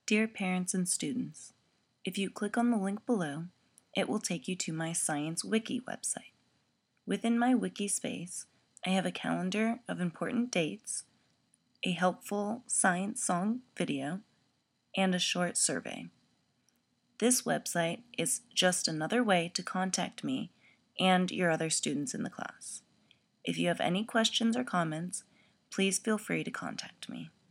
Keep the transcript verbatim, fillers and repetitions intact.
Dear parents and students, if you click on the link below, it will take you to my Science Wiki website. Within my wiki space, I have a calendar of important dates, a helpful science song video, and a short survey. This website is just another way to contact me and your other students in the class. If you have any questions or comments, please feel free to contact me.